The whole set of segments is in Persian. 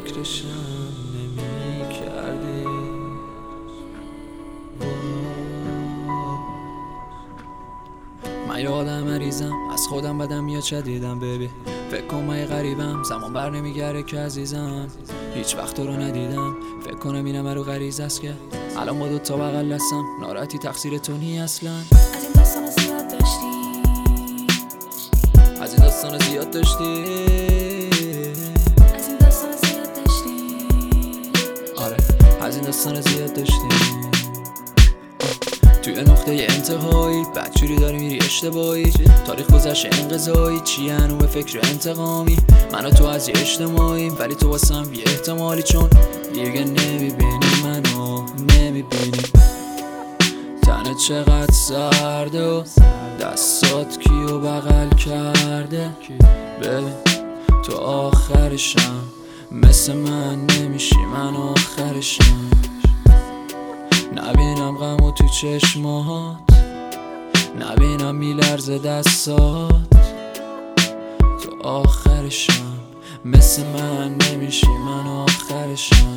فکرشم نمی کردی. من یادم مریضم از خودم بدم یا چه دیدم بیبی. فکر کن من غریبم زمان بر نمیگره که عزیزم هیچ وقت تو رو ندیدم. فکر کنم اینم رو غریزه است که الان با دوتا بغل دستم. ناراحتی تقصیر تو نی اصلا. از این داستان زیاد داشتی، از این داستان زیاد داشتی، از این داستان زیاد داشتی. آره از این داستان زیاد داشتی. توی نقطه انتهایی بدجوری داری میری اشتباهی. تاریخ گذشته انقضایی چی هنو به فکر انتقامی. من و تو از یه اجتماعیم ولی تو واسم بی احتمالی. چون دیگه نمیبینی منو نمیبینی. تنه چقدر سرده و دستات کیو بغل کرده. ببین تو آخرشم مثل من نمیشی. من آخرشم نبینم غمو تو چشمات، نبینم میلرزه دستات. تو آخرشم مثل من نمیشی. من آخرشم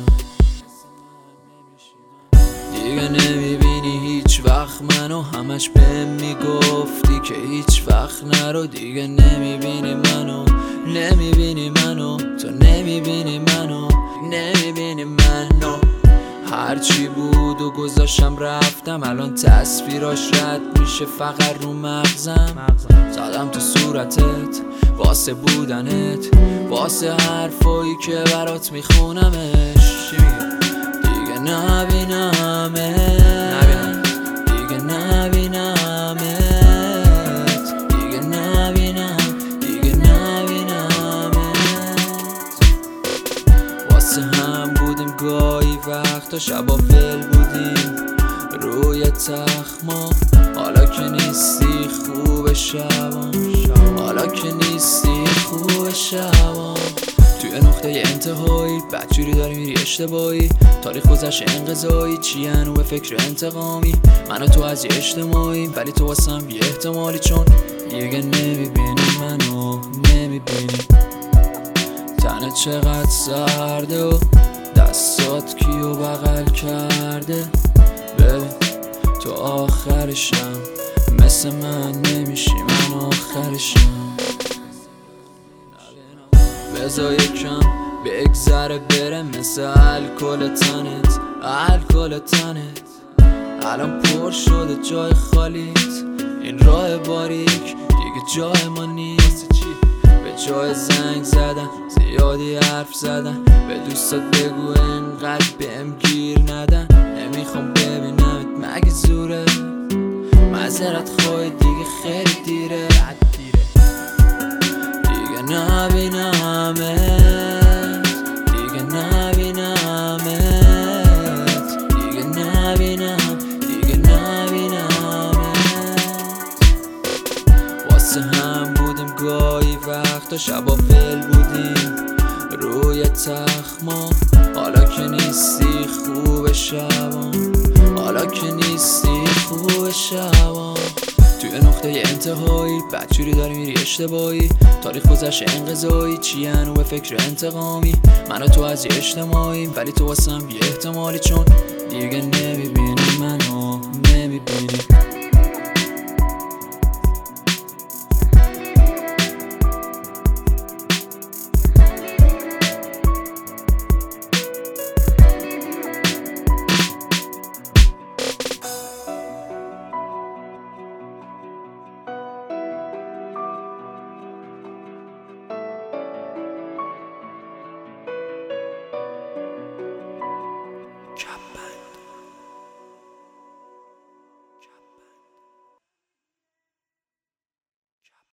دیگه نمیبینی هیچ وقت منو. همش بهم میگفتی که هیچ وقت نرو. دیگه نمیبینی منو، نمیبینی منو. تو نمیبینی منو، نمیبینی منو. هرچی بود و گذاشتم رفتم. الان تصویراش رد میشه فقط رو مغزم. زدم تو صورتت واسه بودنت، واسه حرفایی که برات میخونمش. دیگه نبینمت، دیگه نبینمت، دیگه نبینم، دیگه نبینمت. واسه هم بودیم گاهی وقتا شبا فل بودیم روی تخت ما. حالا که نیستی خوب شبام، حالا که نیستی خوب شبام. توی نقطه انتهایی بدجوری داری میری اشتباهی. تاریخ گذشته انقضایی چی هنو به فکر انتقامی. من و تو از یه اجتماعیم ولی تو واسم بی احتمالی. چون دیگه نمیبینی منو نمیبینی. تنه چقدر سرده و دستات کیو بغل کرده. ببین تو آخرشم مثل من نمیشی. من آخرشم بذار یکم بگذره بره مثل الکل تنت، الکل تنت. الان پر شده جای خالیت. این راه باریک دیگه جای ما نیست. به جای زنگ زدن زیادی حرف زدن. به دوستات بگو انقدر بهم گیر ندن. نمیخوام ببینمت مگه زوره. معذرت خواهی دیگه خیلی دیره. دیگه نبینمت، دیگه نبینمت، دیگه نبینم، دیگه نبینمت. واسه هم بودیم گاهی وقتا شبا فل بودیم روی تخت ما. حالا که نیستی خوب شبام، حالا که نیستی خوب شبام. توی نقطه انتهایی بدجوری داری میری اشتباهی. تاریخ گذشته انقضایی چی هنو به فکر انتقامی. من و تو از یه اجتماعیم ولی تو واسم بی احتمالی. چون دیگه نمیبینی منو نمیبینی.